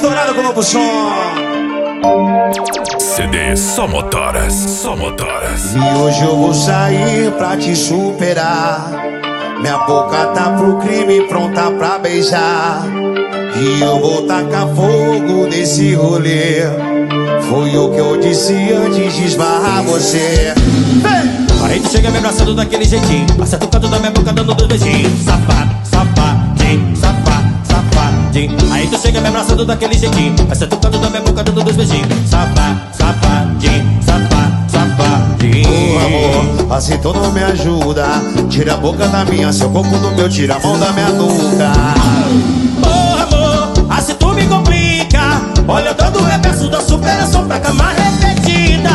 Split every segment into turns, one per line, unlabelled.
estourada com o novo som.
CD Só Motoras, Só Motoras.
E hoje eu vou sair pra te superar. Minha boca tá pro crime, pronta pra beijar. E eu vou tacar fogo nesse rolê. Foi o que eu disse antes de esbarrar você.
Aí tu chega me abraçando daquele jeitinho, acerta o canto da minha boca dando dois beijinhos. Safado, safadinho, safado, safadinho. Aí tu chega me abraçando daquele jeitinho, acerta o canto da minha boca dando dois beijinhos. Safado, safadinho, safado, safadinho.
Ô amor, assim tu não me ajuda. Tira a boca da minha, seu corpo do meu, tira a mão da minha nuca.
Ô amor, assim tu me complica. Olha eu dando o reverso da superação pra cama repetida.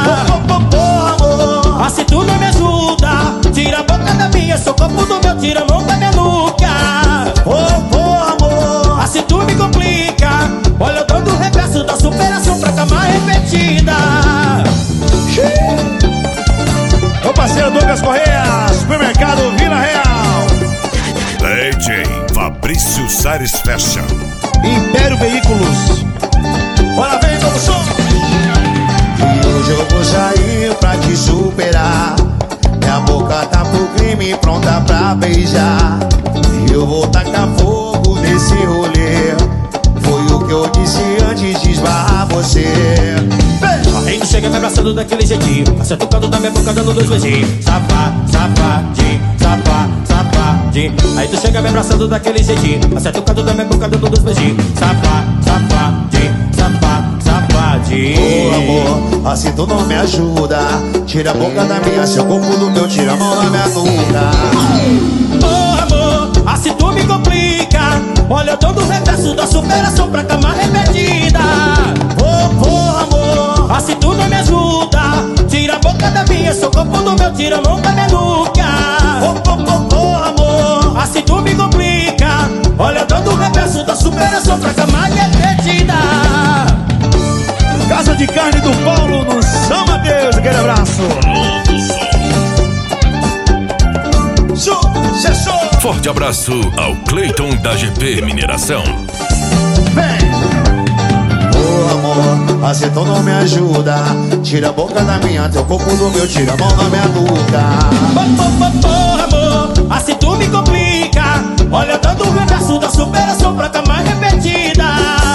Assim tu não me ajuda. Tira a boca da minha, seu corpo do meu, tira a mão da minha nuca.
Amor,
assim tu me complica. Olha eu dando o reverso da superação pra cama repetida.
Ô parceiro Douglas Correia, supermercado Vila Real.
DJ Fabrício Sares Fashion,
Império Veículos. Bora ver todo som. E hoje eu vou sair pra te superar. Minha boca tá pro crime, pronta pra beijar. E eu vou tacar fogo nesse rolê. Foi o que eu disse antes de esbarrar você.
Aí tu chega me abraçando daquele jeitinho, acerta o canto da minha boca dando dois beijinhos. Safado, safadinho, safado, safadinho. Aí tu chega me abraçando daquele jeitinho, acerta o canto da minha boca dando dois beijinhos. Safado, safadinho, safado, safadinho.
Ô amor, assim tu não me ajuda. Tira a boca da minha, seu corpo do meu, tira a mão da minha nuca.
Ô amor, assim tu me complica. Olha eu dando o reverso da superação pra cama repetida.
Amor,
assim tu não me ajuda. Tira a boca da minha, seu corpo do meu, tira a mão da minha nuca.
amor,
assim tu me complica. Olha eu dando o reverso da superação pra cama repetida.
Casa de Carne do Paulo no São Mateus, aquele abraço. Sucesso!
Forte abraço ao Cleiton da GP Mineração.
Ô amor, assim tu não me ajuda. Tira a boca da minha, teu corpo do meu, tira a mão da minha nuca.
Amor, assim tu me complica. Olha dando o reverso da superação pra cama repetida.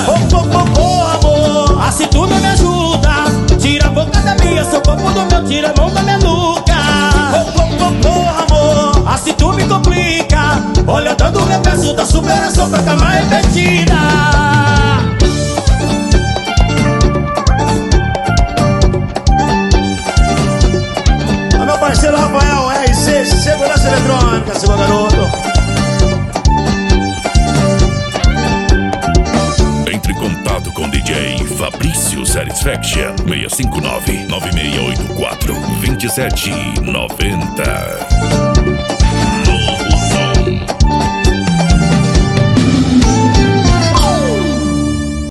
Amor,
assim tu não me ajuda. Tira a boca da minha, seu corpo do meu, tira a mão da minha nuca.
amor,
assim tu me complica. Olha dando o reverso da superação pra cama repetida.
meu parceiro Rafael, RC, Segurança Eletrônica, seu garoto.
Entre em contato com DJ Fabrício Satisfaction 659-9684-2790.